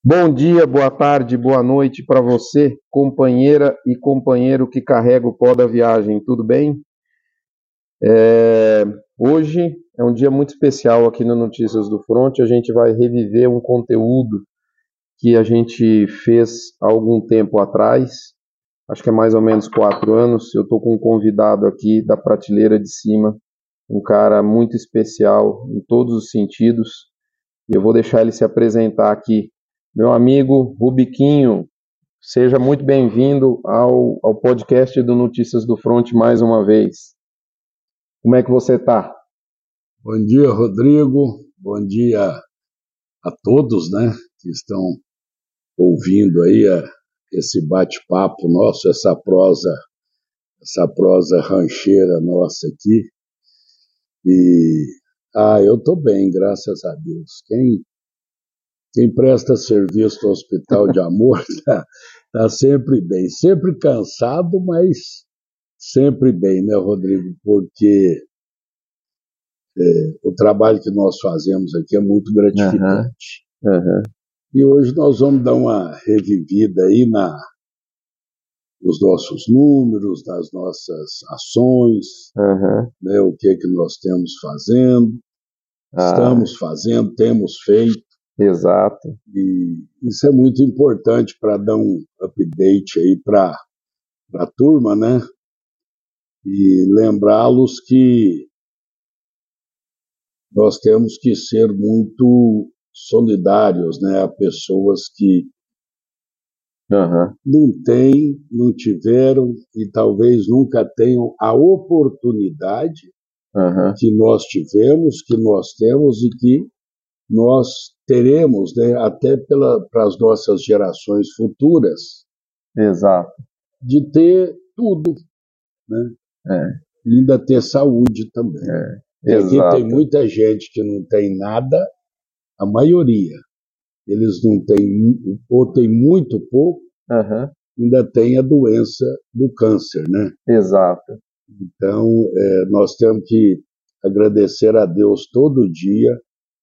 Bom dia, boa tarde, boa noite para você, companheira e companheiro que carrega o pó da viagem, tudo bem? Hoje é um dia muito especial aqui no Notícias do Front. A gente vai reviver um conteúdo que a gente fez há algum tempo atrás, acho que é mais ou menos 4 anos. Eu estou com um convidado aqui da prateleira de cima, um cara muito especial em todos os sentidos, e eu vou deixar ele se apresentar aqui. Meu amigo Rubiquinho, seja muito bem-vindo ao podcast do Notícias do Front mais uma vez. Como é que você está? Bom dia, Rodrigo. Bom dia a todos, né, que estão ouvindo aí esse bate-papo nosso, essa prosa rancheira nossa aqui. Eu estou bem, graças a Deus. Quem presta serviço no Hospital de Amor tá sempre bem, sempre cansado, mas sempre bem, né, Rodrigo? Porque o trabalho que nós fazemos aqui é muito gratificante. E hoje nós vamos dar uma revivida aí nos nossos números, nas nossas ações, né, o que nós estamos fazendo, temos feito. Exato. E isso é muito importante para dar um update aí para a turma, né? E lembrá-los que nós temos que ser muito solidários, né, a pessoas que não tiveram e talvez nunca tenham a oportunidade que nós tivemos, que nós temos e que nós teremos, né, até para as nossas gerações futuras. Exato. De ter tudo, né? E ainda ter saúde também. E aqui tem muita gente que não tem nada, a maioria. Eles não têm, ou tem muito pouco, ainda tem a doença do câncer, né? Exato. Então, nós temos que agradecer a Deus todo dia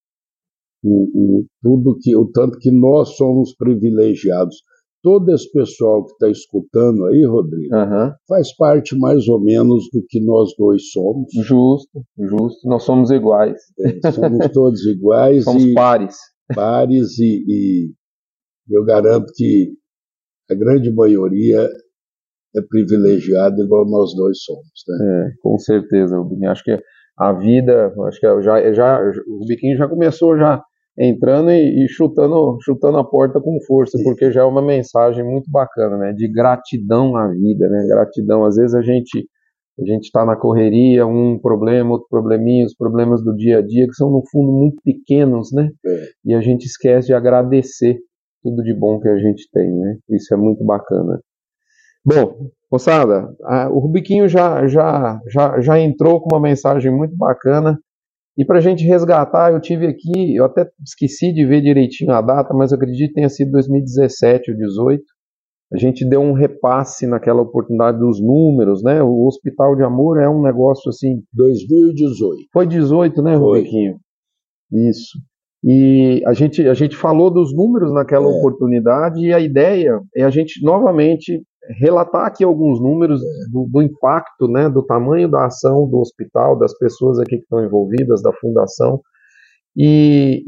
o tanto que nós somos privilegiados. Todo esse pessoal que está escutando aí, Rodrigo, faz parte mais ou menos do que nós dois somos. Justo. Nós somos iguais. Somos todos iguais. Somos pares. Pares e eu garanto que a grande maioria é privilegiada igual nós dois somos, né? Com certeza, Rubiquinho. Acho que a vida, o Rubiquinho já começou já entrando e chutando a porta com força, porque já é uma mensagem muito bacana, né? De gratidão à vida, né? Gratidão. Às vezes a gente está na correria, um problema, outro probleminha, os problemas do dia a dia, que são no fundo muito pequenos, né? E a gente esquece de agradecer tudo de bom que a gente tem, né? Isso é muito bacana. Bom, moçada, o Rubiquinho já entrou com uma mensagem muito bacana. E para a gente resgatar, eu tive aqui, eu até esqueci de ver direitinho a data, mas eu acredito que tenha sido 2017 ou 2018. A gente deu um repasse naquela oportunidade dos números, né? O Hospital de Amor é um negócio assim... 2018. Foi 18, né, Rubiquinho? Isso. E a gente falou dos números naquela oportunidade, e a ideia é a gente novamente relatar aqui alguns números do impacto, né, do tamanho da ação do hospital, das pessoas aqui que estão envolvidas, da fundação, e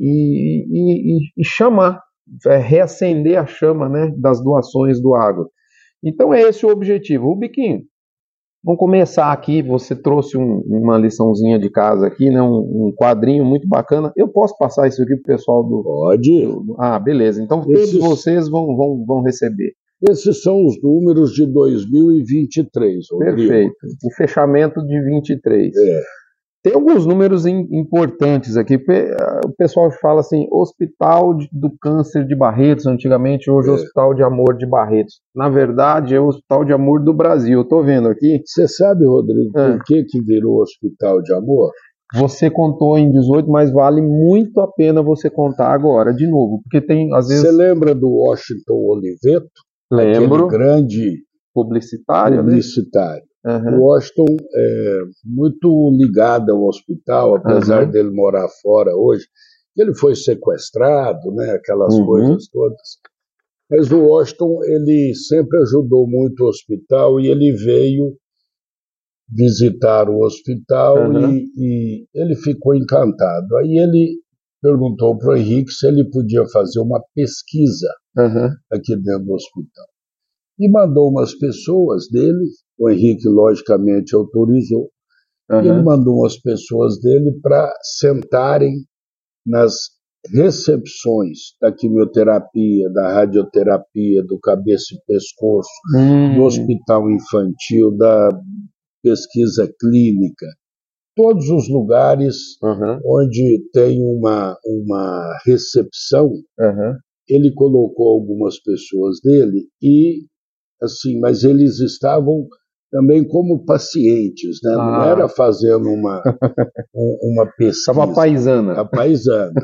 chamar, reacender a chama, né, das doações do agro. Então é esse o objetivo. Rubiquinho, vamos começar aqui. Você trouxe uma liçãozinha de casa aqui, né? Um quadrinho muito bacana. Eu posso passar isso aqui para o pessoal do... Pode. Beleza. Então todos vocês vão receber. Esses são os números de 2023. Rodrigo. Perfeito. O fechamento de 23. Tem alguns números importantes aqui. O pessoal fala assim, Hospital do Câncer de Barretos, antigamente, hoje Hospital de Amor de Barretos. Na verdade, é o Hospital de Amor do Brasil. Eu estou vendo aqui. Você sabe, Rodrigo, por que virou Hospital de Amor? Você contou em 18, mas vale muito a pena você contar agora, de novo. Porque tem, às vezes... Você lembra do Washington Oliveto? Lembro. Aquele grande publicitário. Né? O Washington é muito ligado ao hospital, apesar dele morar fora hoje. Ele foi sequestrado, né, aquelas coisas todas. Mas o Washington, ele sempre ajudou muito o hospital e ele veio visitar o hospital e ele ficou encantado. Aí ele perguntou para o Henrique se ele podia fazer uma pesquisa aqui dentro do hospital. E mandou umas pessoas dele, o Henrique logicamente autorizou, e ele mandou umas pessoas dele para sentarem nas recepções da quimioterapia, da radioterapia, do cabeça e pescoço, do hospital infantil, da pesquisa clínica, todos os lugares onde tem uma recepção, ele colocou algumas pessoas dele e, assim, mas eles estavam também como pacientes, né? Não era fazendo uma pesquisa. Estava paisana. A paisana.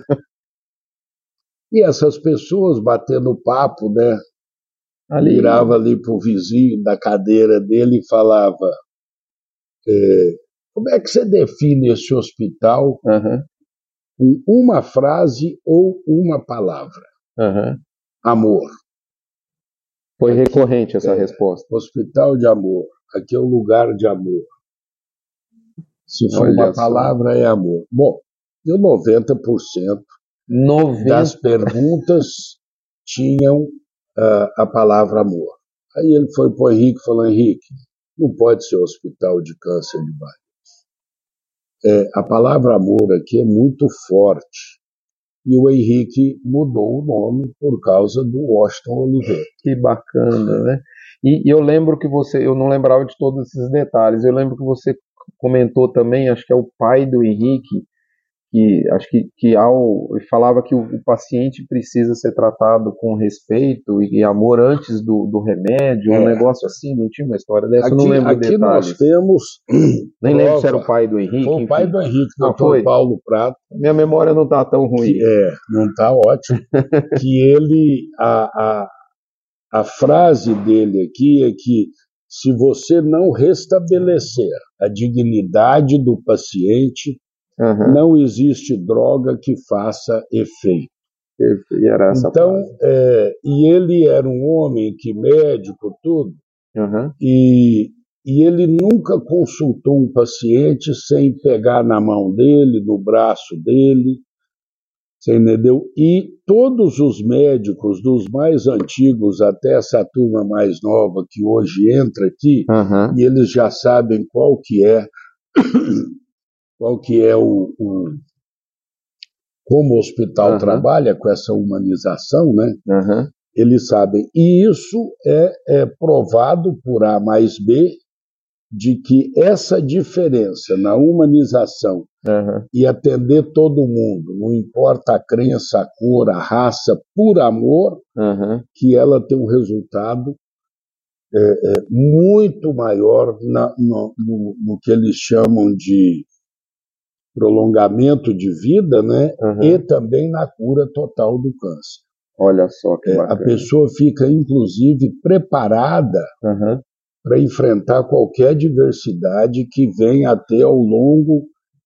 E essas pessoas batendo papo, né? Virava ali para o vizinho da cadeira dele e falava: como é que você define esse hospital com uma frase ou uma palavra? Amor. Foi recorrente essa resposta. Hospital de amor. Aqui é um lugar de amor. Se for uma palavra, é amor. Bom, e 90% das perguntas tinham a palavra amor. Aí ele foi para o Henrique e falou: Henrique, não pode ser hospital de câncer de barriga. A palavra amor aqui é muito forte. E o Henrique mudou o nome por causa do Washington Oliveto. Que bacana, né? E eu lembro que eu não lembrava de todos esses detalhes, eu lembro que você comentou também, acho que é o pai do Henrique, que acho que falava que o paciente precisa ser tratado com respeito e amor antes do remédio, um negócio assim, não tinha uma história dessa, eu não lembro aqui detalhes. Nós temos nem lembro se era o pai do Henrique. Foi o pai do Henrique, doutor Paulo Prato. Minha memória não está tão ruim. Não está ótimo. Que ele, a frase dele aqui é que se você não restabelecer a dignidade do paciente, não existe droga que faça efeito. E era essa então, e ele era um homem que médico, tudo, e ele nunca consultou um paciente sem pegar na mão dele, no braço dele, você entendeu? E todos os médicos, dos mais antigos até essa turma mais nova que hoje entra aqui, e eles já sabem qual que é como o hospital trabalha com essa humanização, né? Eles sabem. E isso é provado por A mais B, de que essa diferença na humanização e atender todo mundo, não importa a crença, a cor, a raça, por amor, que ela tem um resultado muito maior no que eles chamam de prolongamento de vida, né? E também na cura total do câncer. Olha só que bacana. A pessoa fica, inclusive, preparada para enfrentar qualquer adversidade que venha a ter ao longo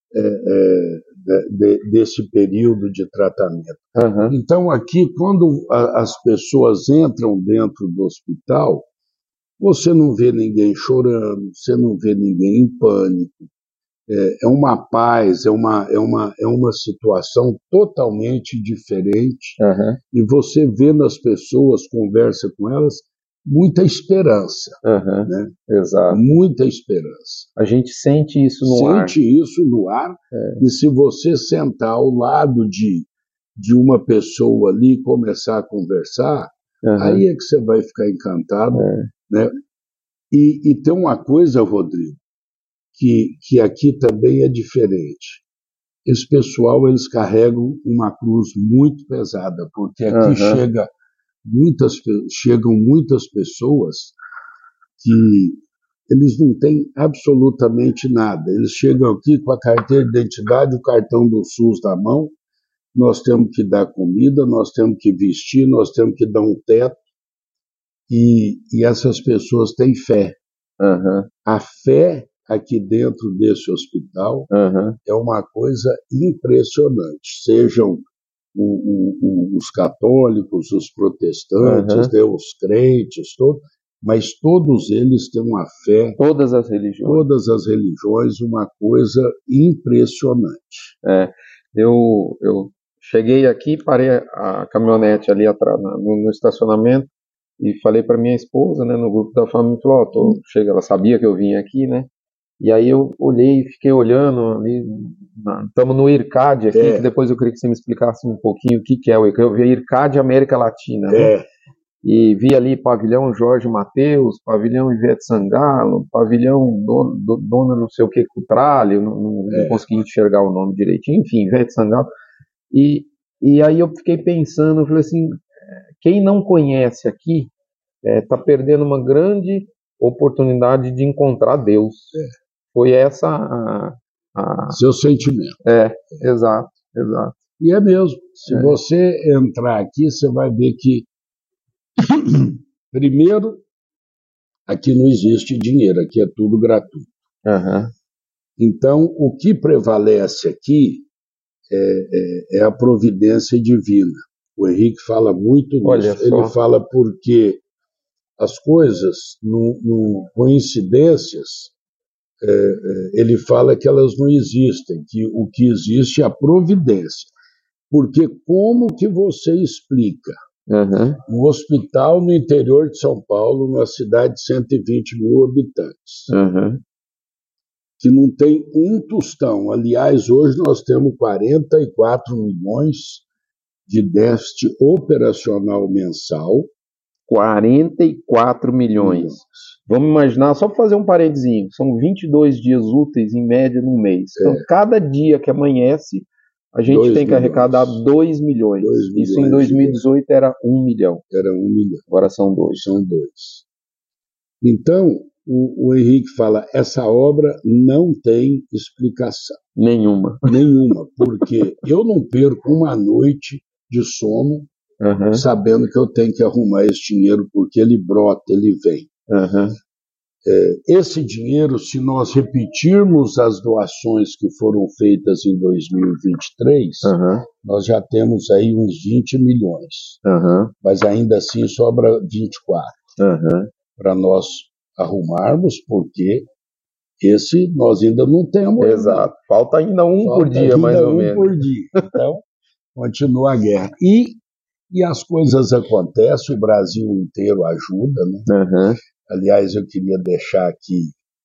desse período de tratamento. Então, aqui, quando as pessoas entram dentro do hospital, você não vê ninguém chorando, você não vê ninguém em pânico. É uma paz, é uma situação totalmente diferente. E você vê nas pessoas, conversa com elas, muita esperança. Né? Exato. Muita esperança. A gente sente isso no ar. Sente isso no ar. E se você sentar ao lado de uma pessoa ali e começar a conversar, aí é que você vai ficar encantado. Né? E tem uma coisa, Rodrigo, que aqui também é diferente. Esse pessoal, eles carregam uma cruz muito pesada, porque aqui chegam muitas pessoas que eles não têm absolutamente nada. Eles chegam aqui com a carteira de identidade, o cartão do SUS na mão, nós temos que dar comida, nós temos que vestir, nós temos que dar um teto, e essas pessoas têm fé. A fé aqui dentro desse hospital é uma coisa impressionante. Sejam os católicos, os protestantes, né, os crentes, mas todos eles têm uma fé. Todas as religiões, uma coisa impressionante. Eu cheguei aqui, parei a caminhonete ali atrás, no estacionamento, e falei para minha esposa, né, no grupo da família, falou, chega, ela sabia que eu vinha aqui, né? E aí eu olhei, fiquei olhando ali, estamos no IRCAD aqui, que depois eu queria que você me explicasse um pouquinho o que é o IRCAD. Eu vi IRCAD América Latina, né? E vi ali pavilhão Jorge Mateus, pavilhão Ivete Sangalo, pavilhão Dona não sei o que, Cutralho, não consegui enxergar o nome direitinho, enfim, Ivete Sangalo. E aí eu fiquei pensando, eu falei assim, quem não conhece aqui está perdendo uma grande oportunidade de encontrar Deus. Foi essa seu sentimento. Exato. E é mesmo. Se você entrar aqui, você vai ver que, primeiro, aqui não existe dinheiro, aqui é tudo gratuito. Então, o que prevalece aqui é a providência divina. O Henrique fala muito nisso. Ele fala porque as coisas, coincidências, ele fala que elas não existem, que o que existe é a providência. Porque como que você explica um hospital no interior de São Paulo, numa cidade de 120 mil habitantes, que não tem um tostão? Aliás, hoje nós temos 44 milhões de déficit operacional mensal. 44 milhões. Vamos imaginar, só para fazer um parentezinho, são 22 dias úteis em média no mês. Então, cada dia que amanhece, a gente tem que arrecadar 2 milhões. Isso em 2018 era 1 milhão. Era 1 milhão. Agora são 2. Então, o Henrique fala, essa obra não tem explicação. Nenhuma. Porque eu não perco uma noite de sono sabendo que eu tenho que arrumar esse dinheiro, porque ele brota, ele vem. Esse dinheiro, se nós repetirmos as doações que foram feitas em 2023, nós já temos aí uns 20 milhões. Mas ainda assim sobra 24 para nós arrumarmos, porque esse nós ainda não temos. Exato. Falta ainda um por dia, mais ou menos. Por dia. Então, continua a guerra. E as coisas acontecem, o Brasil inteiro ajuda, né? Aliás, eu queria deixar aqui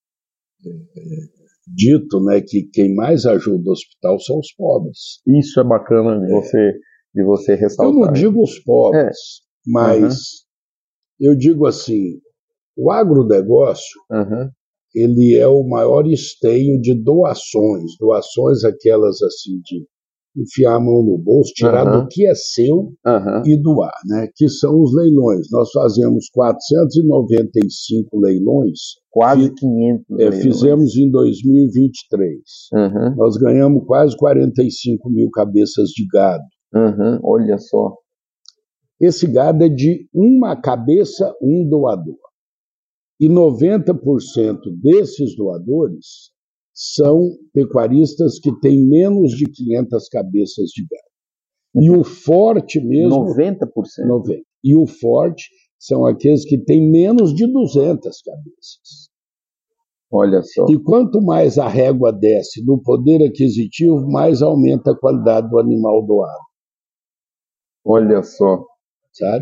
dito, né, que quem mais ajuda o hospital são os pobres. Isso é bacana de você ressaltar. Eu não digo os pobres, mas eu digo assim, o agronegócio, ele é o maior esteio de doações aquelas assim de enfiar a mão no bolso, tirar do que é seu e doar, né? Que são os leilões. Nós fazemos 495 leilões. Quase 500 leilões. Fizemos em 2023. Nós ganhamos quase 45 mil cabeças de gado. Olha só. Esse gado é de uma cabeça, um doador. E 90% desses doadores são pecuaristas que têm menos de 500 cabeças de gado. E o forte mesmo... 90%? 90%. E o forte são aqueles que têm menos de 200 cabeças. Olha só. E quanto mais a régua desce no poder aquisitivo, mais aumenta a qualidade do animal doado. Olha só. Sabe?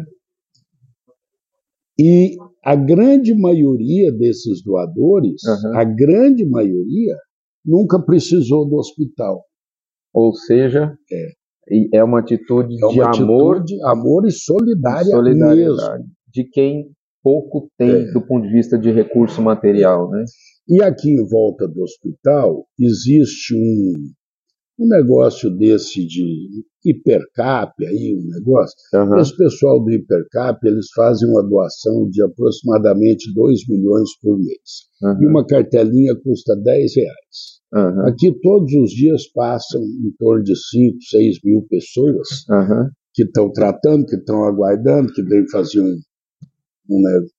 E a grande maioria desses doadores, a grande maioria, nunca precisou do hospital. Ou seja, é uma atitude de amor e solidariedade mesmo. De quem pouco tem do ponto de vista de recurso material, né? E aqui em volta do hospital existe um negócio desse de hipercap, aí um negócio. Esse pessoal do hipercap, eles fazem uma doação de aproximadamente 2 milhões por mês. E uma cartelinha custa R$10. Aqui todos os dias passam em torno de 5, 6 mil pessoas que estão tratando, que estão aguardando, que vêm fazer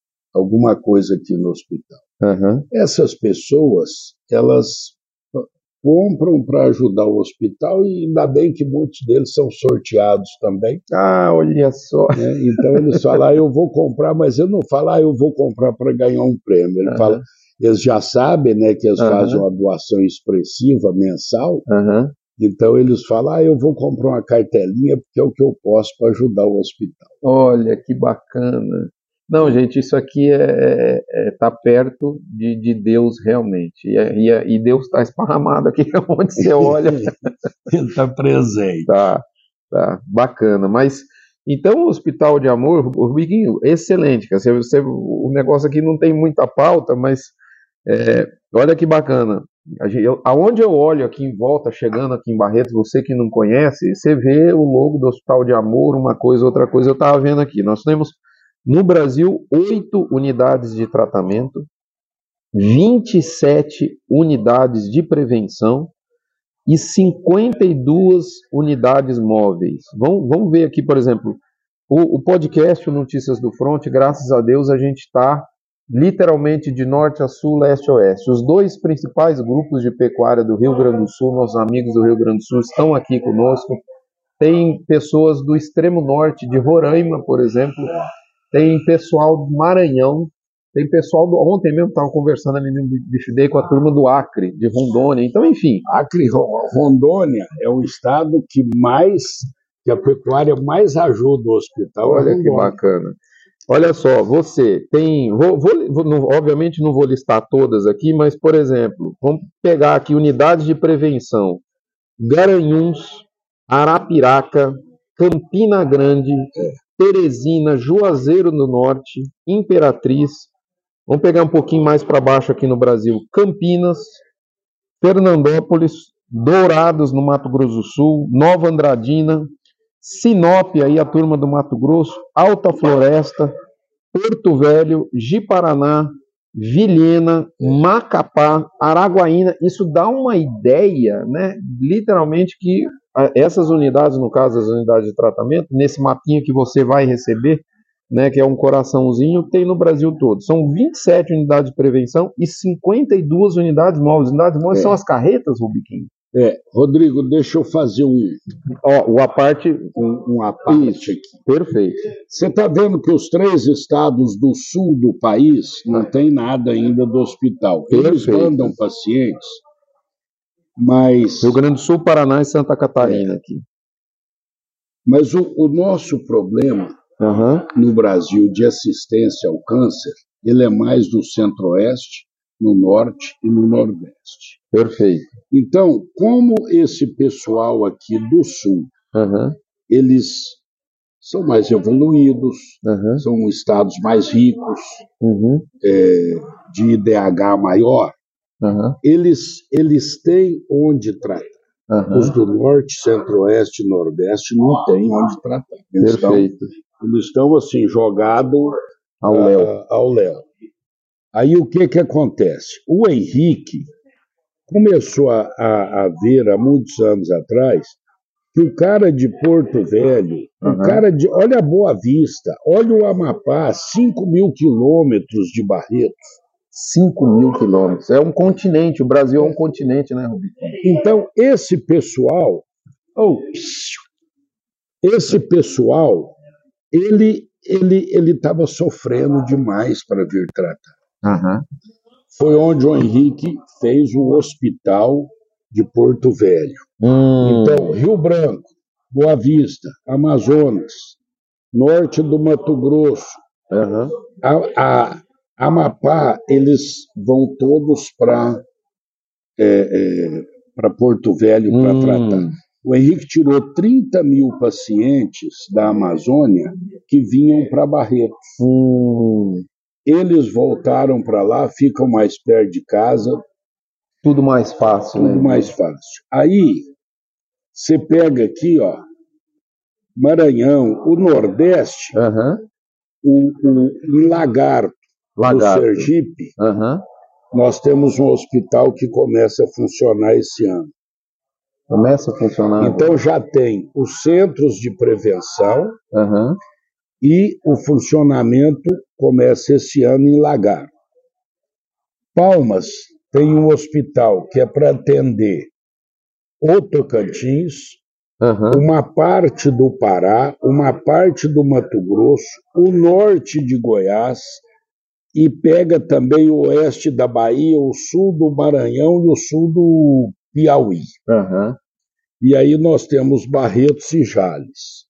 alguma coisa aqui no hospital. Essas pessoas, elas compram para ajudar o hospital e ainda bem que muitos deles são sorteados também. Ah, olha só. Né? Então eles falam, eu vou comprar, mas eu não falo, eu vou comprar para ganhar um prêmio. Ele fala, eles já sabem, né, que eles fazem uma doação expressiva mensal, então eles falam, eu vou comprar uma cartelinha porque é o que eu posso para ajudar o hospital. Olha, que bacana. Não, gente, isso aqui tá perto de Deus realmente. E Deus está esparramado aqui onde você olha. Ele está presente. Tá, bacana. Mas, então, o Hospital de Amor, Rubiguinho, excelente. O negócio aqui não tem muita pauta, mas olha que bacana. Aonde eu olho aqui em volta, chegando aqui em Barretos, você que não conhece, você vê o logo do Hospital de Amor, uma coisa, outra coisa. Eu estava vendo aqui. Nós temos no Brasil 8 unidades de tratamento, 27 unidades de prevenção e 52 unidades móveis. Vamos ver aqui, por exemplo, o podcast Notícias do Fronte, graças a Deus a gente está literalmente de norte a sul, leste a oeste. Os 2 principais grupos de pecuária do Rio Grande do Sul, nossos amigos do Rio Grande do Sul, estão aqui conosco. Tem pessoas do extremo norte, de Roraima, por exemplo, tem pessoal do Maranhão, tem pessoal ontem mesmo estava conversando ali no Bicho Day com a turma do Acre, de Rondônia, então enfim. Acre e Rondônia é o estado que a pecuária mais ajuda o hospital. Olha que bacana. Olha só, você tem, obviamente não vou listar todas aqui, mas por exemplo, vamos pegar aqui unidades de prevenção, Garanhuns, Arapiraca, Campina Grande, Teresina, Juazeiro do Norte, Imperatriz, vamos pegar um pouquinho mais para baixo aqui no Brasil, Campinas, Fernandópolis, Dourados no Mato Grosso do Sul, Nova Andradina, Sinop, aí a turma do Mato Grosso, Alta Floresta, Porto Velho, Ji-Paraná, Vilhena, Macapá, Araguaína. Isso dá uma ideia, né? Literalmente que essas unidades, no caso as unidades de tratamento, nesse mapinha que você vai receber, né, que é um coraçãozinho, tem no Brasil todo. São 27 unidades de prevenção e 52 unidades móveis. Unidades móveis são as carretas, Rubiquinho? Rodrigo, deixa eu fazer uma parte aqui. Perfeito. Você está vendo que os 3 estados do sul do país não tem nada ainda do hospital. Eles mandam pacientes, mas... Rio Grande do Sul, Paraná e Santa Catarina aqui. Mas o nosso problema no Brasil de assistência ao câncer, ele é mais do centro-oeste, no norte e no nordeste. Perfeito. Então, como esse pessoal aqui do sul, eles são mais evoluídos, são estados mais ricos, de IDH maior, eles têm onde tratar. Os do norte, centro-oeste e nordeste não têm onde tratar. Eles estão assim, jogados ao léu. Aí o que acontece? O Henrique começou a ver há muitos anos atrás que o cara de Porto Velho, olha a Boa Vista, olha o Amapá, 5.000 quilômetros de Barretos. 5.000 quilômetros. É um continente, o Brasil é um continente, né, Rubinho? Então, esse pessoal, ele estava sofrendo demais para vir tratar. Foi onde o Henrique fez o hospital de Porto Velho. Então, Rio Branco, Boa Vista, Amazonas, norte do Mato Grosso, Amapá, eles vão todos para Porto Velho para tratar. O Henrique tirou 30.000 pacientes da Amazônia que vinham para Barretos. Eles voltaram para lá, ficam mais perto de casa. Tudo mais fácil. Tudo mais fácil. Aí, você pega aqui, Maranhão, o Nordeste, em Lagarto, no Sergipe, nós temos um hospital que começa a funcionar esse ano. Começa a funcionar. Então já tem os centros de prevenção e o funcionamento começa esse ano em Lagarto. Palmas tem um hospital que é para atender o Tocantins, uma parte do Pará, uma parte do Mato Grosso, o norte de Goiás, e pega também o oeste da Bahia, o sul do Maranhão e o sul do Piauí. E aí nós temos Barretos e Jales.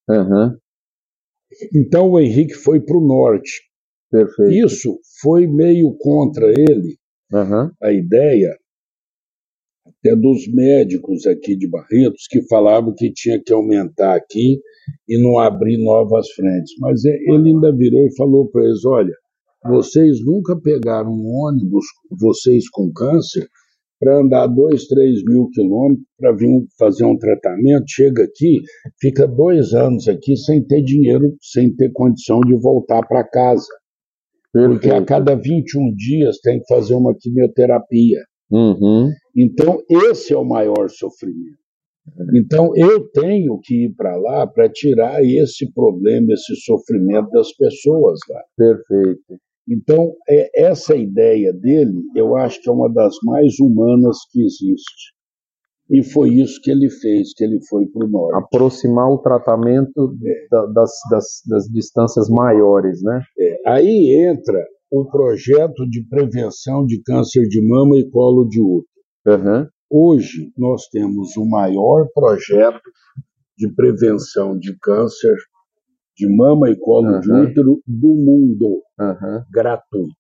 Então o Henrique foi para o norte. Perfeito. Isso foi meio contra ele, a ideia até dos médicos aqui de Barretos, que falavam que tinha que aumentar aqui e não abrir novas frentes. Mas ele ainda virou e falou para eles, olha, vocês nunca pegaram um ônibus, vocês com câncer, para andar 2, 3 mil quilômetros para vir fazer um tratamento, chega aqui, fica 2 anos aqui sem ter dinheiro, sem ter condição de voltar para casa. Porque a cada 21 dias tem que fazer uma quimioterapia. Então, esse é o maior sofrimento. Então, eu tenho que ir para lá para tirar esse problema, esse sofrimento das pessoas lá. Perfeito. Então, essa ideia dele, eu acho que é uma das mais humanas que existe. E foi isso que ele fez, que ele foi para o norte. Aproximar o tratamento das distâncias maiores, né? Aí entra o projeto de prevenção de câncer de mama e colo de útero. Hoje, nós temos o maior projeto de prevenção de câncer de mama e colo de útero do mundo, gratuito.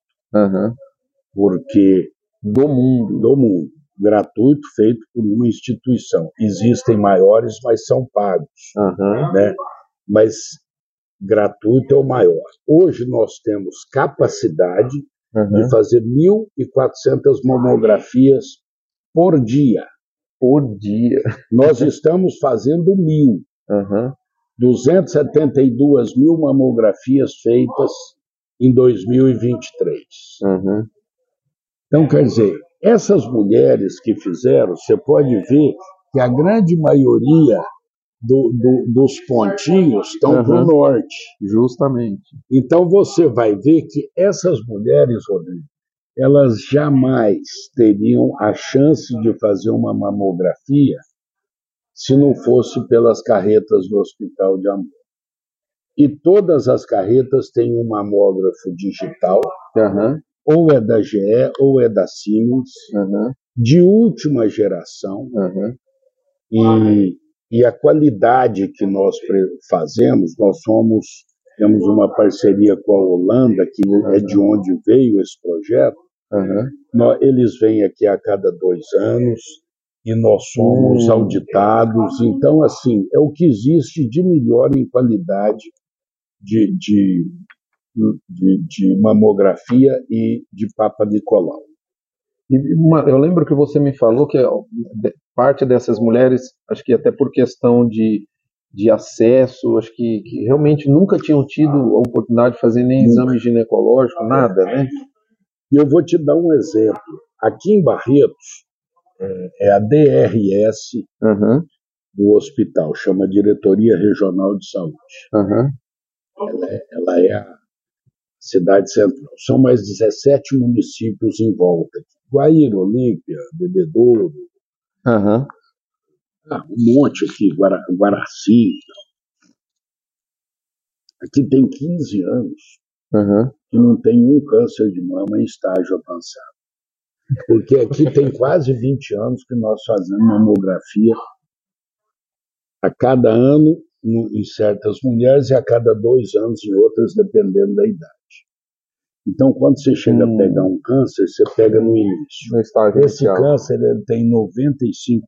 Porque do mundo, gratuito, feito por uma instituição. Existem maiores, mas são pagos. Né? Mas gratuito é o maior. Hoje nós temos capacidade de fazer 1.400 mamografias por dia. Nós estamos fazendo 1.000. 272 mil mamografias feitas em 2023. Então, quer dizer, essas mulheres que fizeram, você pode ver que a grande maioria dos pontinhos estão para o norte. Justamente. Então, você vai ver que essas mulheres, Rodrigo, elas jamais teriam a chance de fazer uma mamografia se não fosse pelas carretas do Hospital de Amor. E todas as carretas têm um mamógrafo digital, ou é da GE, ou é da Siemens, de última geração, e a qualidade que nós fazemos, temos uma parceria com a Holanda, que é de onde veio esse projeto, eles vêm aqui a cada 2 anos, e nós somos auditados. Então, assim, é o que existe de melhor em qualidade de mamografia e de Papa Nicolau. Eu lembro que você me falou que parte dessas mulheres, acho que até por questão de acesso, acho que realmente nunca tinham tido a oportunidade de fazer nem exame ginecológico, nada, né? E eu vou te dar um exemplo. Aqui em Barretos, é a DRS do hospital, chama Diretoria Regional de Saúde. Ela é a cidade central. São mais 17 municípios em volta. Guaíra, Olímpia, Bebedouro, um monte aqui, Guaraci. Aqui tem 15 anos que não tem um câncer de mama em estágio avançado. Porque aqui tem quase 20 anos que nós fazemos mamografia a cada ano em certas mulheres e a cada 2 anos em outras, dependendo da idade. Então, quando você chega a pegar um câncer, você pega no início. Esse câncer ele tem 95%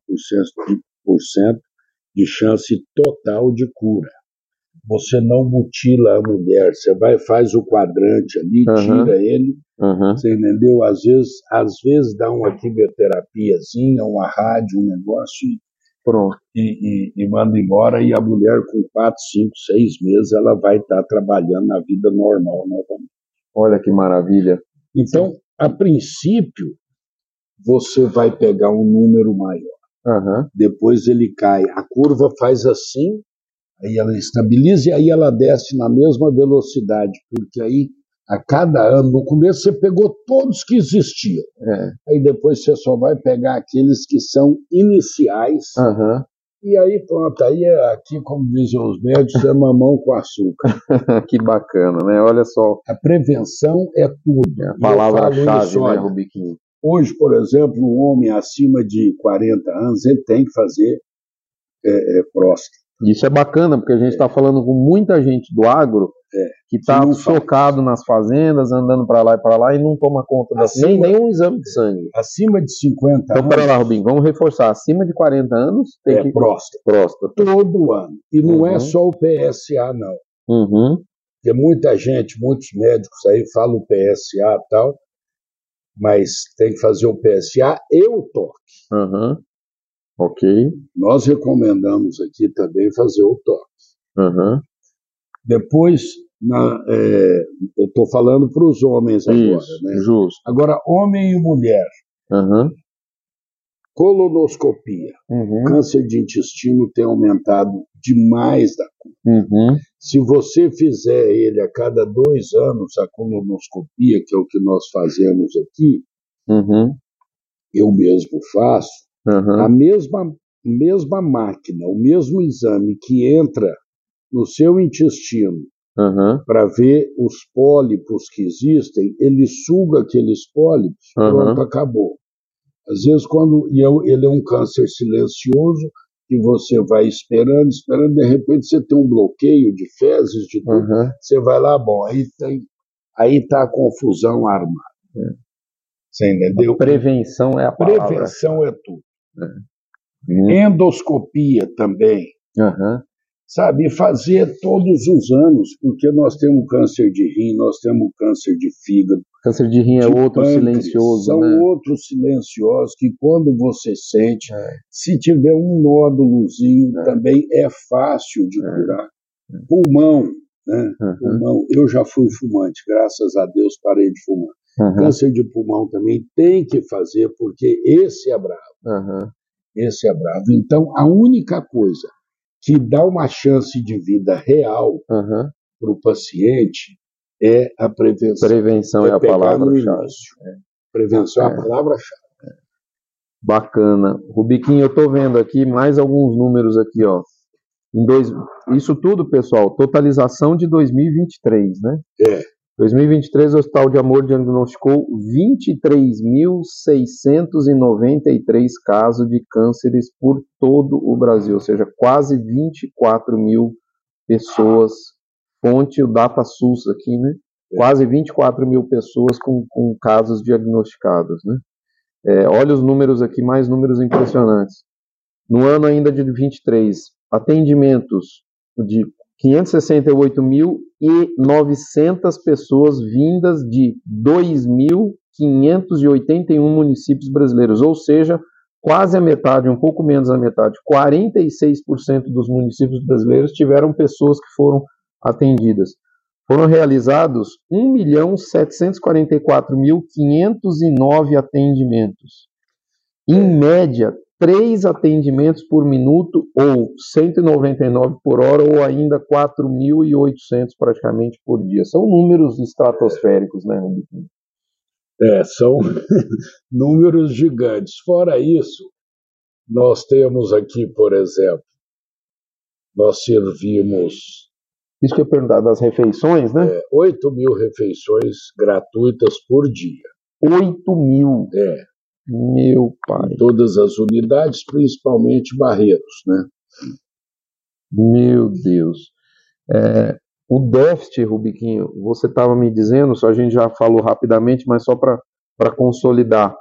de chance total de cura. Você não mutila a mulher, você faz o quadrante ali, tira ele, você entendeu? Às vezes dá uma quimioterapiazinha, uma rádio, um negócio, e manda embora, e a mulher com 4, 5, 6 meses, ela vai estar trabalhando na vida normal novamente. Olha que maravilha. Então, a princípio, você vai pegar um número maior. Depois ele cai, a curva faz assim, aí ela estabiliza e aí ela desce na mesma velocidade, porque aí A cada ano, no começo você pegou todos que existiam. Aí depois você só vai pegar aqueles que são iniciais. E aí pronto, aí aqui, como dizem os médicos, é mamão com açúcar. Que bacana, né? Olha só. A prevenção é tudo. É a palavra-chave, né, Rubiquinho? Hoje, por exemplo, um homem acima de 40 anos, ele tem que fazer próstata. Isso é bacana, porque a gente está falando com muita gente do agro que está socado nas fazendas, andando para lá e não toma conta nem um exame de sangue. Acima de 50 anos... Então, pera lá, Rubinho, vamos reforçar. Acima de 40 anos tem que... Próstata. Todo ano. E não é só o PSA, não. Porque muita gente, muitos médicos aí falam o PSA e tal, mas tem que fazer o PSA e o toque. Ok. Nós recomendamos aqui também fazer o toque. Depois, eu estou falando para os homens agora. Isso, né? Justo. Agora, homem e mulher. Colonoscopia. Câncer de intestino tem aumentado demais da conta. Se você fizer ele a cada 2 anos, a colonoscopia, que é o que nós fazemos aqui, eu mesmo faço, a mesma máquina, o mesmo exame que entra no seu intestino para ver os pólipos que existem, ele suga aqueles pólipos, pronto, acabou. Às vezes, ele é um câncer silencioso, que você vai esperando, de repente você tem um bloqueio de fezes, de tudo, você vai lá, bom, aí está a confusão armada. Você entendeu? A prevenção é a palavra. Prevenção é tudo. Endoscopia também. Sabe, fazer todos os anos, porque nós temos câncer de rim, nós temos câncer de fígado. Câncer de rim é outro silencioso, são outros silenciosos que quando você sente, se tiver um nódulozinho, também é fácil de curar. Pulmão, né? Pulmão, eu já fui fumante, graças a Deus parei de fumar. Câncer de pulmão também tem que fazer, porque esse é bravo. Esse é bravo. Então, a única coisa que dá uma chance de vida real para o paciente é a prevenção. Prevenção é a palavra-chave. Prevenção é a palavra-chave. Bacana. Rubiquinho, eu estou vendo aqui mais alguns números aqui, ó. Isso tudo, pessoal, totalização de 2023, né? 2023, o Hospital de Amor diagnosticou 23.693 casos de cânceres por todo o Brasil, ou seja, quase 24 mil pessoas, fonte o DataSUS aqui, né? Quase 24 mil pessoas com casos diagnosticados, né? Olha os números aqui, mais números impressionantes. No ano ainda de 23, atendimentos de 568.900 pessoas vindas de 2.581 municípios brasileiros, ou seja, quase a metade, um pouco menos da metade, 46% dos municípios brasileiros tiveram pessoas que foram atendidas. Foram realizados 1.744.509 atendimentos. Em média, 3 atendimentos por minuto, ou 199 por hora, ou ainda 4.800 praticamente por dia. São números estratosféricos, né, Rubiquinho? São números gigantes. Fora isso, nós temos aqui, por exemplo, nós servimos... Isso que eu ia perguntar, das refeições, né? 8 mil refeições gratuitas por dia. 8 mil? Meu pai. Em todas as unidades, principalmente Barretos, né? Meu Deus. O déficit, Rubiquinho, você estava me dizendo, só a gente já falou rapidamente, mas só para consolidar.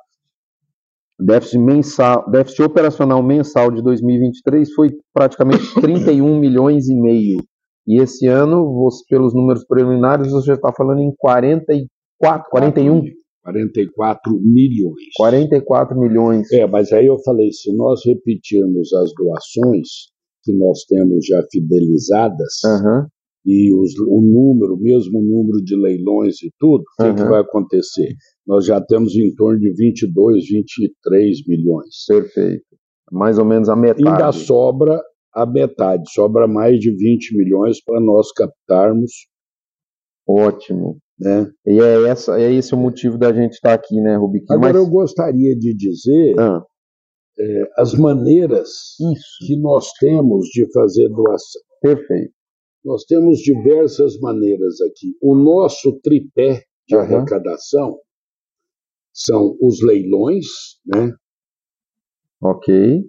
Déficit operacional mensal de 2023 foi praticamente 31 milhões e meio. E esse ano, pelos números preliminares, você já está falando em 41? 44 milhões. 44 milhões. Mas aí eu falei, se nós repetirmos as doações que nós temos já fidelizadas, e o mesmo número de leilões e tudo, o que vai acontecer? Nós já temos em torno de 22, 23 milhões. Perfeito. Mais ou menos a metade. Ainda sobra a metade, sobra mais de 20 milhões para nós captarmos. Ótimo. né? E é esse o motivo da gente estar aqui, né, Rubiquinho? Agora, eu gostaria de dizer as maneiras que nós temos de fazer doação. Perfeito. Nós temos diversas maneiras aqui. O nosso tripé de arrecadação são os leilões, né? Ok.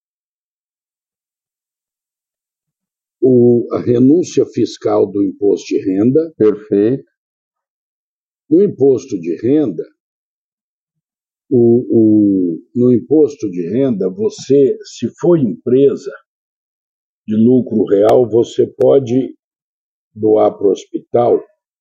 A renúncia fiscal do imposto de renda. Perfeito. No imposto de renda, no imposto de renda, você, se for empresa de lucro real, você pode doar para o hospital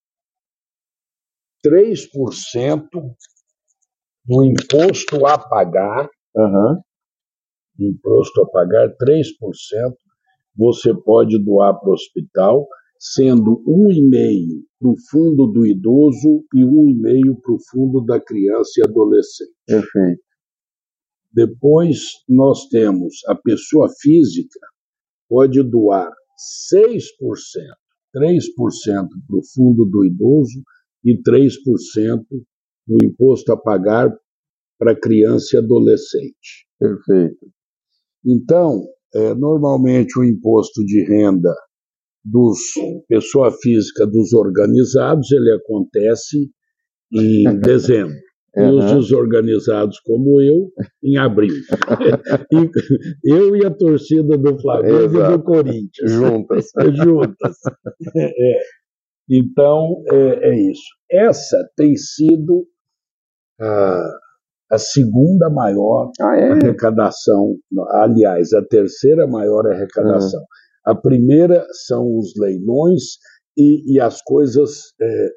3% do imposto a pagar. Imposto a pagar, 3%, você pode doar para o hospital, sendo 1,5% para o fundo do idoso e 1,5% para o fundo da criança e adolescente. Perfeito. Depois, nós temos a pessoa física, pode doar 6%, 3% para o fundo do idoso e 3% do imposto a pagar para criança e adolescente. Perfeito. Então, normalmente o imposto de renda dos pessoa física dos organizados, ele acontece em dezembro. E os desorganizados, como eu, em abril. Eu e a torcida do Flamengo e do Corinthians. Juntas. Juntas. Então, é isso. Essa tem sido a segunda maior arrecadação, aliás, a terceira maior arrecadação. A primeira são os leilões e as coisas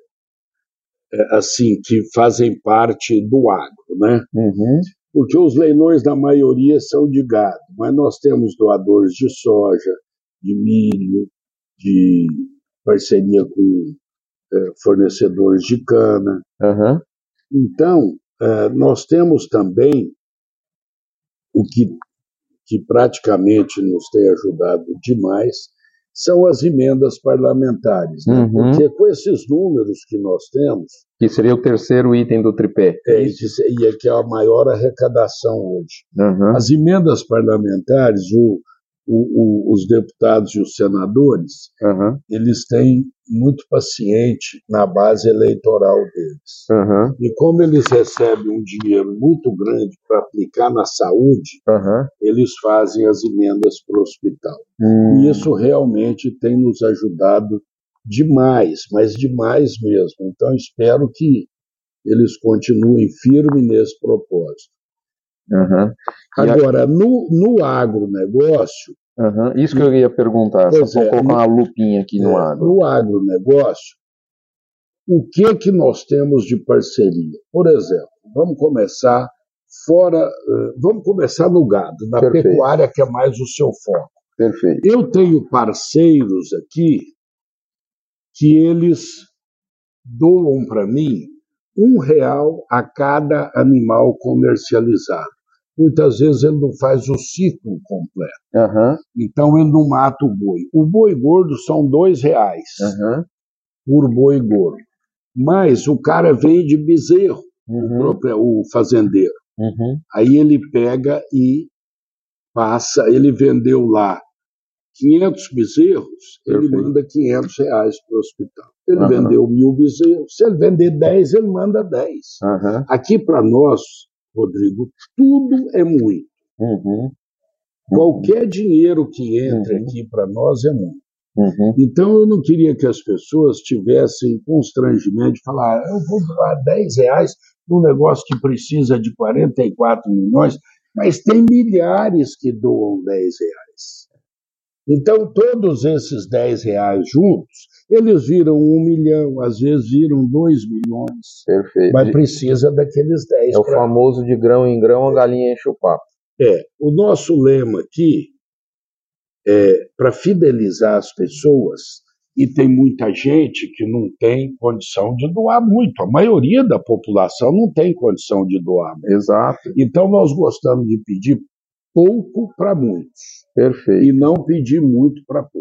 assim que fazem parte do agro, né? Porque os leilões, na maioria, são de gado, mas nós temos doadores de soja, de milho, de parceria com fornecedores de cana. Então, nós temos também o que praticamente nos tem ajudado demais, são as emendas parlamentares. Né? Porque com esses números que nós temos... Que seria o terceiro item do tripé. E é que é a maior arrecadação hoje. As emendas parlamentares, os deputados e os senadores, eles têm muito paciente na base eleitoral deles. E como eles recebem um dinheiro muito grande para aplicar na saúde, eles fazem as emendas para o hospital. E isso realmente tem nos ajudado demais, mas demais mesmo. Então, espero que eles continuem firmes nesse propósito. Agora, no agronegócio... Isso que eu ia perguntar, só para colocar uma lupinha aqui no agro. No agronegócio, o que nós temos de parceria? Por exemplo, vamos começar no gado, na pecuária, que é mais o seu foco. Perfeito. Eu tenho parceiros aqui que eles doam para mim R$1 a cada animal comercializado. Muitas vezes ele não faz o ciclo completo. Então ele não mata o boi. O boi gordo são R$2 por boi gordo. Mas o cara vende bezerro, o fazendeiro. Aí ele pega e passa, ele vendeu lá 500 bezerros, ele manda R$500 para o hospital. Ele vendeu 1.000 bezerros, se ele vender 10, ele manda 10. Aqui para nós, Rodrigo, tudo é muito. Qualquer dinheiro que entre aqui para nós é muito. Então eu não queria que as pessoas tivessem constrangimento de falar, eu vou doar R$10 num negócio que precisa de 44 milhões, mas tem milhares que doam R$10. Então todos esses R$10 juntos, eles viram 1 milhão, às vezes viram 2 milhões. Perfeito. Mas precisa daqueles 10. É o famoso de grão em grão, a galinha enche o papo. O nosso lema aqui é para fidelizar as pessoas, e tem muita gente que não tem condição de doar muito. A maioria da população não tem condição de doar. Exato. Então nós gostamos de pedir pouco para muitos. Perfeito. E não pedir muito para poucos.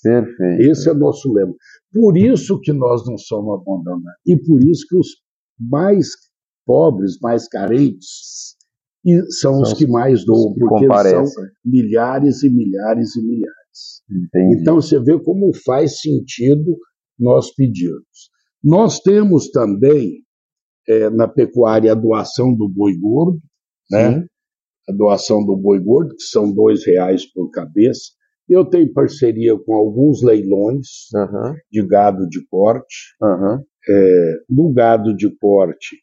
Perfeito. Esse é o nosso lema. Por isso que nós não somos abandonados. E por isso que os mais pobres, mais carentes, são os que mais doam, porque eles são milhares e milhares e milhares. Entendi. Então você vê como faz sentido nós pedirmos. Nós temos também na pecuária a doação do boi gordo, né? A doação do boi gordo, que são R$2 por cabeça. Eu tenho parceria com alguns leilões de gado de corte. No gado de corte,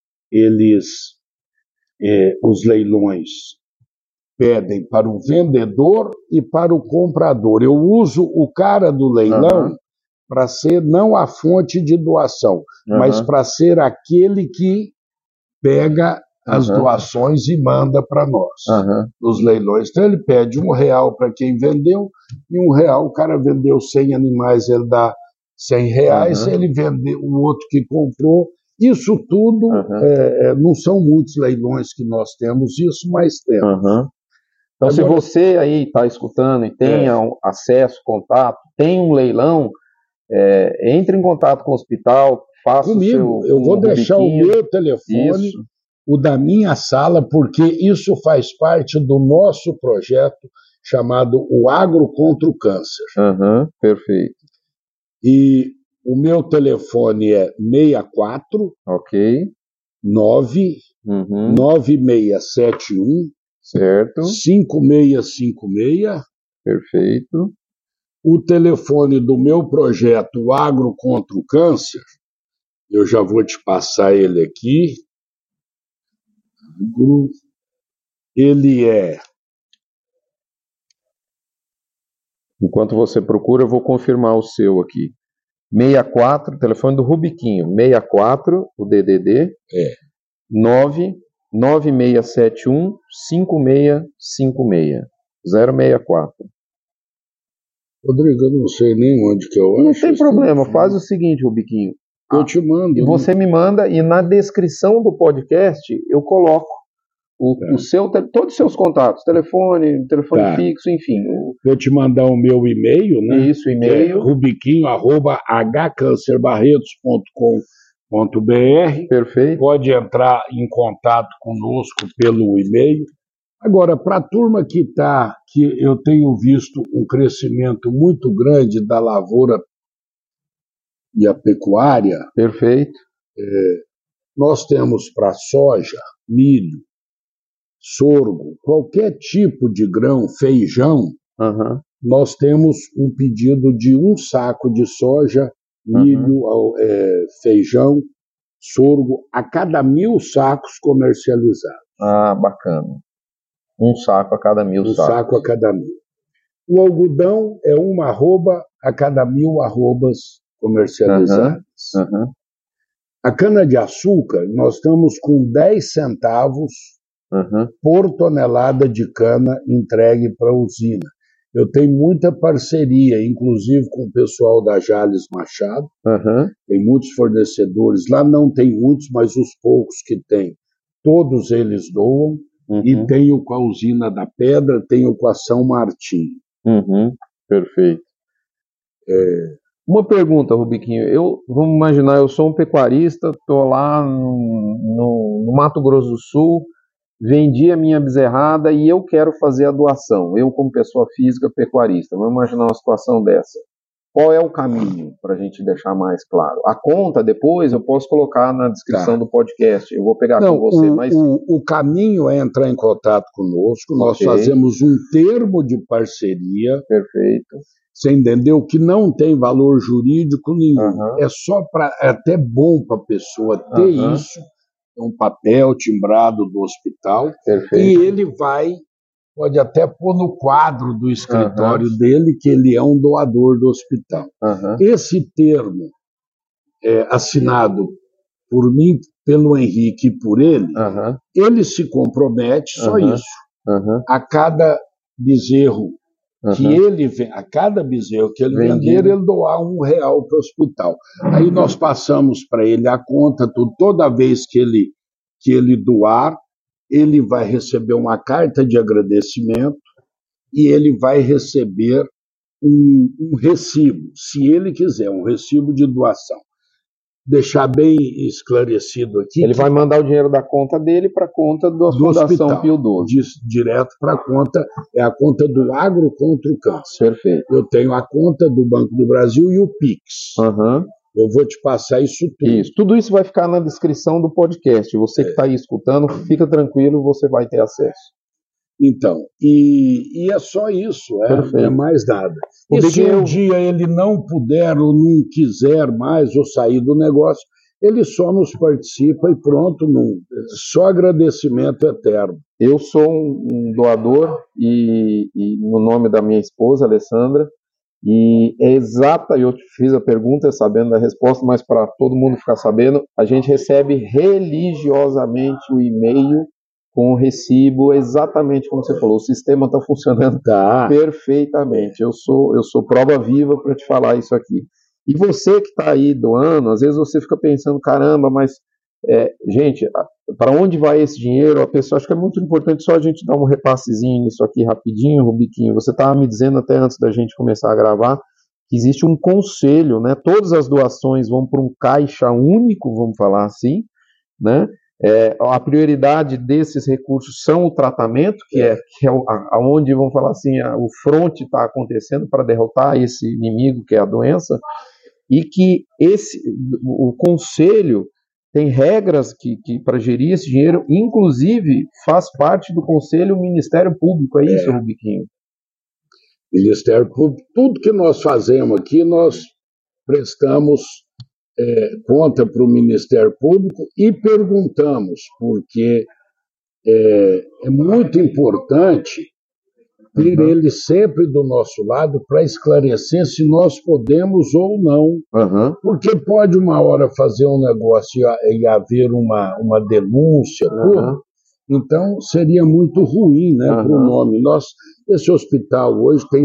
os leilões pedem para o vendedor e para o comprador. Eu uso o cara do leilão para ser não a fonte de doação, mas para ser aquele que pega as doações e manda para nós, nos leilões. Então ele pede R$1 para quem vendeu e R$1, o cara vendeu 100 animais, ele dá R$100, ele vendeu o outro que comprou. Isso tudo não são muitos leilões que nós temos isso, mas temos. Então, agora, se você aí está escutando e tem acesso, contato, tem um leilão, entre em contato com o hospital, faça comigo. o seu... Eu vou deixar o meu telefone, o da minha sala, porque isso faz parte do nosso projeto chamado O Agro contra o Câncer. Perfeito. E o meu telefone é 64 9671 certo. 5656. Perfeito. O telefone do meu projeto Agro contra o Câncer, eu já vou te passar ele aqui. Ele é... Enquanto você procura, eu vou confirmar o seu aqui. 64, telefone do Rubiquinho, 64, o DDD, 99671 5656, 064. Rodrigo, eu não sei nem onde que eu acho. Não tem problema, faz o seguinte, Rubiquinho. Eu te mando. E você me manda, e na descrição do podcast eu coloco todos os seus contatos, telefone fixo, enfim. Vou te mandar o meu e-mail, né? Isso, e-mail. rubiquinho@hcancerbarretos.com.br. Perfeito. Pode entrar em contato conosco pelo e-mail. Agora, para a turma que eu tenho visto um crescimento muito grande da lavoura e a pecuária. Perfeito. Nós temos para soja, milho, sorgo, qualquer tipo de grão, feijão, nós temos um pedido de 1 saco de soja, milho, feijão, sorgo, a cada 1.000 sacos comercializados. Bacana. 1 saco a cada 1.000 sacos. 1 saco a cada 1.000. O algodão é 1 arroba a cada 1.000 arrobas comercializadas. A cana-de-açúcar, nós estamos com 10 centavos por tonelada de cana entregue para a usina. Eu tenho muita parceria, inclusive com o pessoal da Jales Machado. Tem muitos fornecedores. Lá não tem muitos, mas os poucos que tem, todos eles doam. E tenho com a usina da Pedra, tenho com a São Martinho. Perfeito. Uma pergunta, Rubiquinho. Vamos imaginar, eu sou um pecuarista, estou lá no Mato Grosso do Sul, vendi a minha bezerrada e eu quero fazer a doação. Eu, como pessoa física, pecuarista. Vamos imaginar uma situação dessa. Qual é o caminho, para a gente deixar mais claro? A conta, depois, eu posso colocar na descrição do podcast. Eu vou pegar com você. O caminho é entrar em contato conosco. Nós fazemos um termo de parceria. Perfeito. Você entendeu? Que não tem valor jurídico nenhum. É só é até bom para a pessoa ter isso. É um papel timbrado do hospital. Perfeito. E ele pode até pôr no quadro do escritório dele que ele é um doador do hospital. Esse termo assinado por mim, pelo Henrique e por ele, ele se compromete, só isso. A cada bezerro a cada bezerro que ele vender, ele doar R$1 para o hospital. Aí nós passamos para ele a conta, toda vez que ele doar, ele vai receber uma carta de agradecimento e ele vai receber um recibo, se ele quiser, um recibo de doação. Deixar bem esclarecido aqui. Ele vai mandar o dinheiro da conta dele para a conta da Fundação Pio XII. Direto para a conta, é a conta do Agro contra o Câncer. Perfeito. Eu tenho a conta do Banco do Brasil e o Pix. Eu vou te passar isso tudo. Tudo isso vai ficar na descrição do podcast. Você que está aí escutando, fica tranquilo, você vai ter acesso. Então, e é só isso, é mais nada. E se um dia ele não puder ou não quiser mais ou sair do negócio, ele só nos participa e pronto, só agradecimento eterno. Eu sou um doador e no nome da minha esposa, Alessandra, e eu te fiz a pergunta sabendo da resposta, mas para todo mundo ficar sabendo, a gente recebe religiosamente o e-mail com o recibo, exatamente como você falou, o sistema está funcionando perfeitamente. Eu sou prova viva para te falar isso aqui. E você que está aí doando, às vezes você fica pensando, caramba, mas, gente, para onde vai esse dinheiro? A pessoa, acho que é muito importante só a gente dar um repassezinho nisso aqui rapidinho, Rubiquinho. Você estava me dizendo até antes da gente começar a gravar, que existe um conselho, né? Todas as doações vão para um caixa único, vamos falar assim, né? A prioridade desses recursos são o tratamento, que é onde, vamos falar assim, o fronte está acontecendo para derrotar esse inimigo que é a doença, e que o conselho tem regras que para gerir esse dinheiro, inclusive faz parte do conselho o Ministério Público, é isso, Rubiquinho? Ministério Público, tudo que nós fazemos aqui, nós prestamos conta para o Ministério Público e perguntamos, porque é muito importante ter ele sempre do nosso lado para esclarecer se nós podemos ou não. Porque pode uma hora fazer um negócio e haver uma denúncia, então seria muito ruim, né, para o nome. Esse hospital hoje tem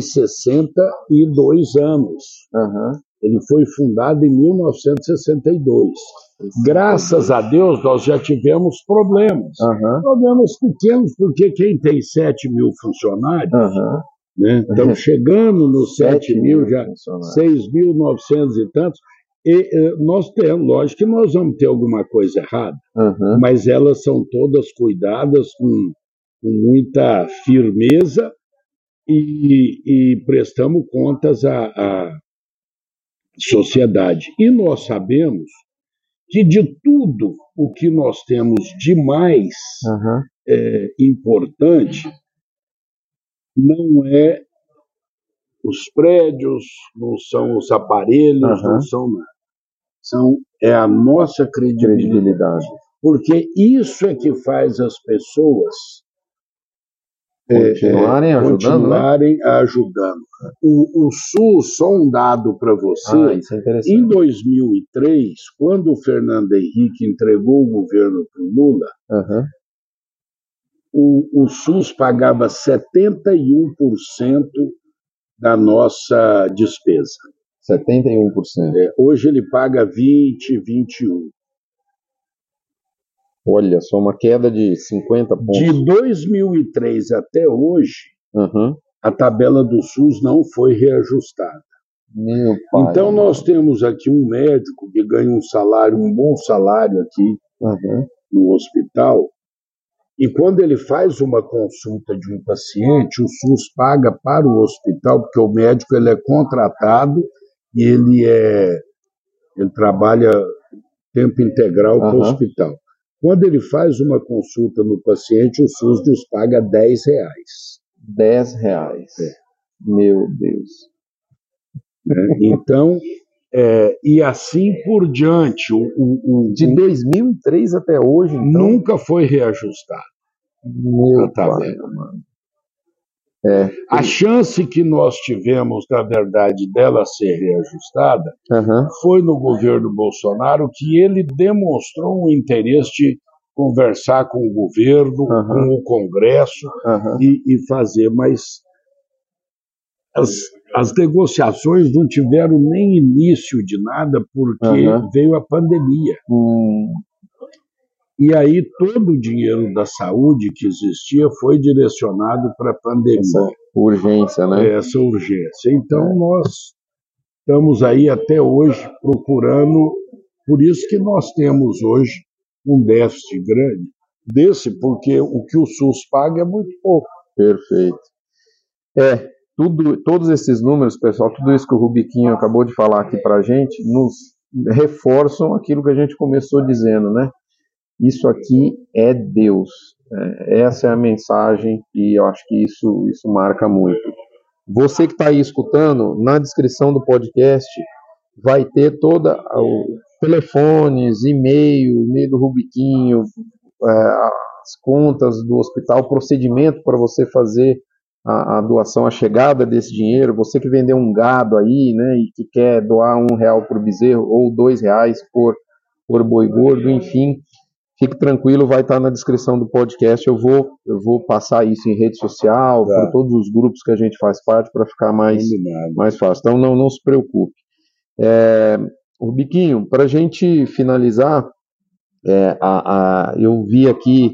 62 anos. Ele foi fundado em 1962. Graças a Deus, nós já tivemos problemas. Problemas pequenos, porque quem tem 7 mil funcionários, né, estamos chegando nos 7 mil, já 6.900 e tantos, e nós temos, lógico que nós vamos ter alguma coisa errada, mas elas são todas cuidadas com muita firmeza e prestamos contas à sociedade. E nós sabemos que de tudo o que nós temos de mais importante não é os prédios, não são os aparelhos, não são nada. É a nossa credibilidade. Porque isso é que faz as pessoas continuarem ajudando. O SUS, só um dado para você, isso é interessante. Em 2003, quando o Fernando Henrique entregou o governo para o Lula, o SUS pagava 71% da nossa despesa. 71%. Hoje ele paga 20%, 21%. Olha, só uma queda de 50 pontos. De 2003 até hoje, a tabela do SUS não foi reajustada. Meu pai, então, nós temos aqui um médico que ganha um bom salário aqui no hospital, e quando ele faz uma consulta de um paciente, o SUS paga para o hospital, porque o médico ele é contratado e ele trabalha tempo integral para o hospital. Quando ele faz uma consulta no paciente, o SUS nos paga R$10. R$10. Meu Deus. Então, e assim por diante. De 2003 até hoje, então, nunca foi reajustado. Meu pai, mano. A chance que nós tivemos, na verdade, dela ser reajustada foi no governo Bolsonaro, que ele demonstrou um interesse de conversar com o governo, com o Congresso e fazer, mas as negociações não tiveram nem início de nada porque veio a pandemia. E aí todo o dinheiro da saúde que existia foi direcionado para a pandemia. Essa urgência, né? Essa urgência. Então nós estamos aí até hoje procurando, por isso que nós temos hoje um déficit grande porque o que o SUS paga é muito pouco. Perfeito. Todos esses números, pessoal, tudo isso que o Rubiquinho acabou de falar aqui para a gente, nos reforçam aquilo que a gente começou dizendo, né? Isso aqui é Deus. Essa é a mensagem e eu acho que isso marca muito. Você que está aí escutando, na descrição do podcast vai ter toda telefones, e-mail do Rubiquinho, as contas do hospital, procedimento para você fazer a doação, a chegada desse dinheiro. Você que vendeu um gado aí, né, e que quer doar R$1 por bezerro ou R$2 por boi gordo, enfim, fique tranquilo, vai estar na descrição do podcast. Eu vou passar isso em rede social, para todos os grupos que a gente faz parte, para ficar mais fácil. Então não se preocupe. Rubiquinho, para a gente finalizar, eu vi aqui,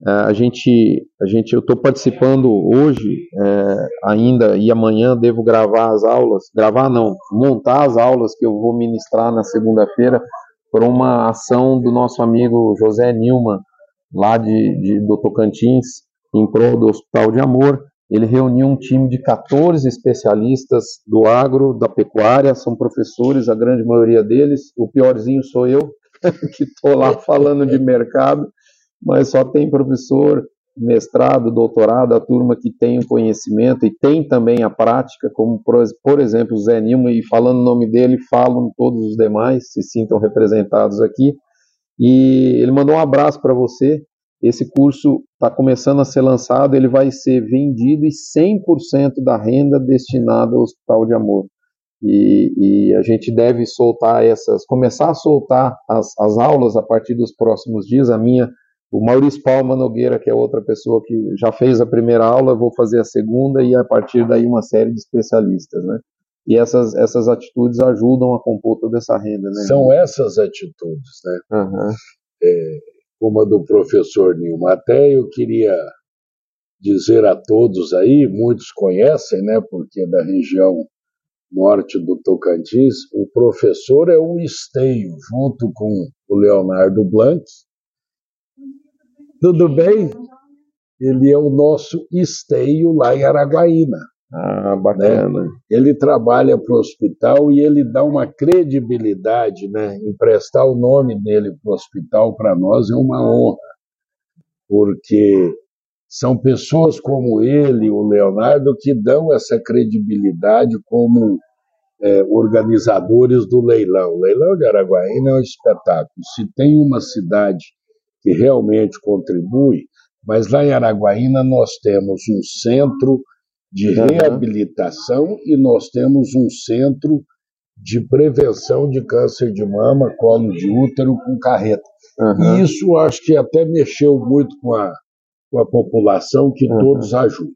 eu estou participando hoje ainda, e amanhã devo gravar as aulas, montar as aulas que eu vou ministrar na segunda-feira, por uma ação do nosso amigo José Nilman, lá do Tocantins, em prol do Hospital de Amor. Ele reuniu um time de 14 especialistas do agro, da pecuária, são professores, a grande maioria deles. O piorzinho sou eu, que estou lá falando de mercado, mas só tem professor, mestrado, doutorado, a turma que tem o conhecimento e tem também a prática, como por exemplo o Zé Nilman, e falando o nome dele, falam todos os demais, se sintam representados aqui. E ele mandou um abraço para você. Esse curso está começando a ser lançado, ele vai ser vendido e 100% da renda destinada ao Hospital de Amor. E a gente deve começar a soltar as aulas a partir dos próximos dias. O Maurício Palma Nogueira, que é outra pessoa que já fez a primeira aula, eu vou fazer a segunda, e a partir daí uma série de especialistas, né? E essas atitudes ajudam a compor toda essa renda, né? São essas atitudes, né? Uhum. Como a do professor Nilman. Até eu queria dizer a todos aí, muitos conhecem, né? Porque é da região norte do Tocantins, o professor é o esteio, junto com o Leonardo Blanc. Tudo bem? Ele é o nosso esteio lá em Araguaína. Bacana. Né? Ele trabalha para o hospital e ele dá uma credibilidade, né? Emprestar o nome dele para o hospital para nós é uma honra, porque são pessoas como ele, o Leonardo, que dão essa credibilidade como organizadores do leilão. O leilão de Araguaína é um espetáculo. Se tem uma cidade que realmente contribui, mas lá em Araguaína nós temos um centro de reabilitação e nós temos um centro de prevenção de câncer de mama, colo de útero com carreta. E isso acho que até mexeu muito com a população, que todos ajudam.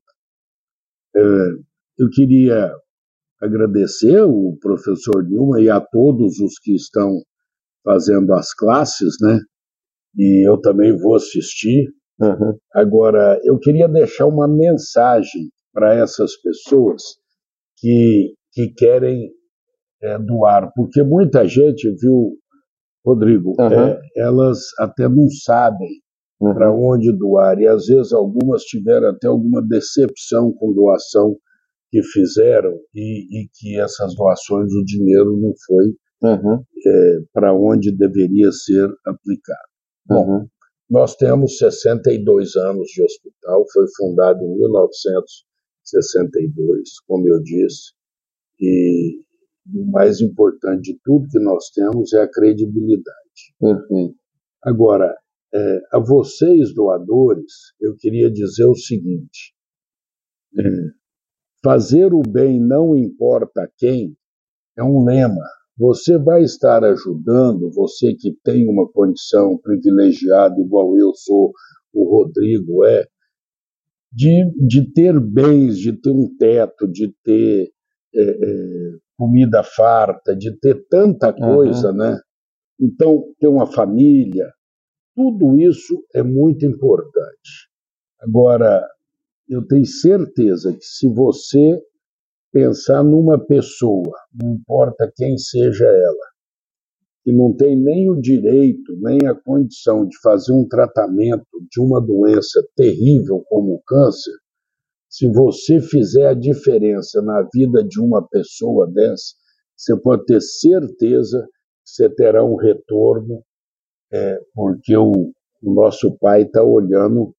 Eu queria agradecer o professor Nilman e a todos os que estão fazendo as classes, né? E eu também vou assistir. Agora, eu queria deixar uma mensagem para essas pessoas que querem doar, porque muita gente, viu, Rodrigo, elas até não sabem para onde doar, e às vezes algumas tiveram até alguma decepção com doação que fizeram e que essas doações, o dinheiro não foi para onde deveria ser aplicado. Bom, nós temos 62 anos de hospital, foi fundado em 1962, como eu disse, e o mais importante de tudo que nós temos é a credibilidade. Agora, a vocês, doadores, eu queria dizer o seguinte: fazer o bem não importa a quem é um lema. Você vai estar ajudando, você que tem uma condição privilegiada, igual eu sou, o Rodrigo de ter bens, de ter um teto, de ter comida farta, de ter tanta coisa, né? Então, ter uma família, tudo isso é muito importante. Agora, eu tenho certeza que se você pensar numa pessoa, não importa quem seja ela, que não tem nem o direito, nem a condição de fazer um tratamento de uma doença terrível como o câncer, se você fizer a diferença na vida de uma pessoa dessa, você pode ter certeza que você terá um retorno, porque o nosso Pai está olhando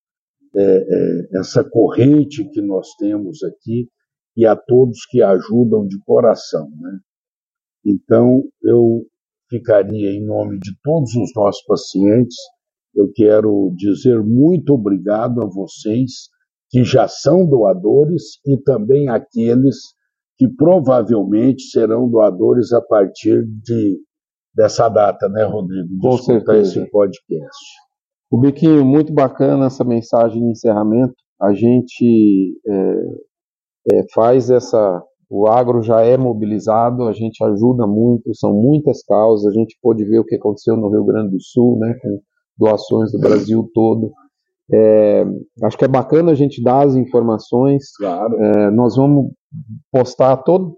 essa corrente que nós temos aqui e a todos que ajudam de coração, né? Então, eu ficaria em nome de todos os nossos pacientes. Eu quero dizer muito obrigado a vocês que já são doadores e também aqueles que provavelmente serão doadores a partir dessa data, né, Rodrigo? De escutar esse podcast. Biquinho, muito bacana essa mensagem de encerramento. A gente faz o agro já é mobilizado, a gente ajuda muito, são muitas causas, a gente pôde ver o que aconteceu no Rio Grande do Sul, né, com doações do Brasil todo. Acho que é bacana a gente dar as informações. Claro. Nós vamos postar todo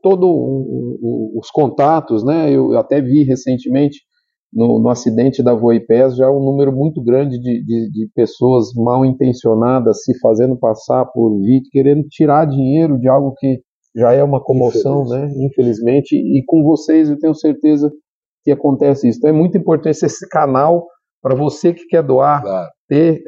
os contatos, né? Eu até vi recentemente no acidente da Voipés já um número muito grande de pessoas mal intencionadas se fazendo passar por vítima, querendo tirar dinheiro de algo que já é uma comoção, né? Infelizmente, e com vocês eu tenho certeza que acontece isso. Então é muito importante esse canal para você que quer doar, claro, ter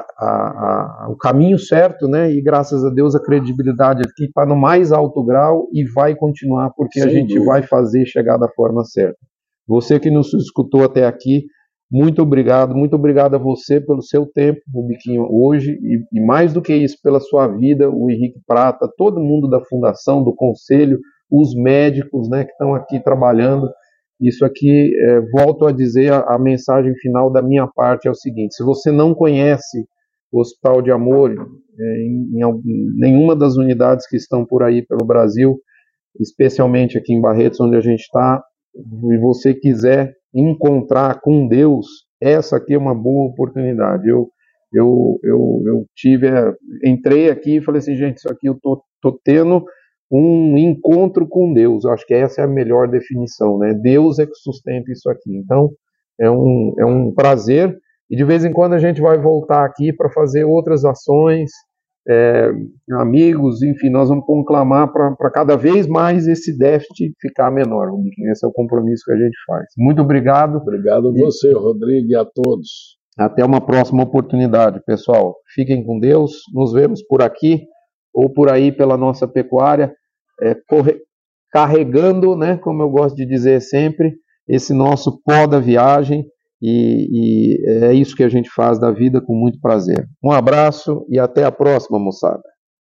o caminho certo, né? E graças a Deus a credibilidade aqui está no mais alto grau e vai continuar, porque a gente vai fazer chegar da forma certa. Você que nos escutou até aqui, muito obrigado a você pelo seu tempo, Biquinho, hoje, e mais do que isso, pela sua vida, o Henrique Prata, todo mundo da Fundação, do Conselho, os médicos, né, que estão aqui trabalhando. Isso aqui, volto a dizer, a mensagem final da minha parte é o seguinte: se você não conhece o Hospital de Amor, em nenhuma das unidades que estão por aí pelo Brasil, especialmente aqui em Barretos, onde a gente está, e você quiser encontrar com Deus, essa aqui é uma boa oportunidade. Eu entrei aqui e falei assim, gente, isso aqui eu tô tendo um encontro com Deus. Eu acho que essa é a melhor definição, né? Deus é que sustenta isso aqui. Então, é um prazer, e de vez em quando a gente vai voltar aqui para fazer outras ações, amigos, enfim, nós vamos conclamar para cada vez mais esse déficit ficar menor. Esse é o compromisso que a gente faz. Muito obrigado. Obrigado a você, Rodrigo, e a todos. Até uma próxima oportunidade, pessoal. Fiquem com Deus, nos vemos por aqui ou por aí pela nossa pecuária, carregando, né, como eu gosto de dizer sempre, esse nosso pó da viagem, e é isso que a gente faz da vida com muito prazer. Um abraço e até a próxima, moçada.